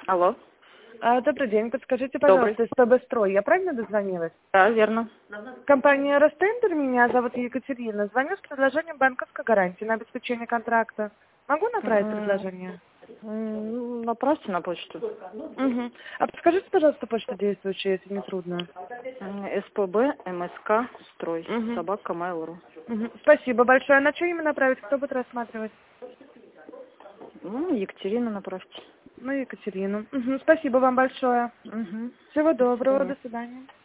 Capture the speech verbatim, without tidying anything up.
Алло. А, добрый день. Подскажите, Добрый. пожалуйста, СПБ «Строй». Я правильно дозвонилась? Да, верно. Компания «Ростендер», меня зовут Екатерина. Звоню с предложением банковской гарантии на обеспечение контракта. Могу направить М, предложение? м, Направьте на почту. Угу. А подскажите, пожалуйста, почту действующую, если не трудно. М, СПБ, МСК, строй, Угу. собака, mail.ru. Угу. Спасибо большое. А на что именно направить? Кто будет рассматривать? Ну, Екатерина направьте. Ну, Екатерину. Угу. Спасибо вам большое. Угу. Всего До доброго. свидания. До свидания.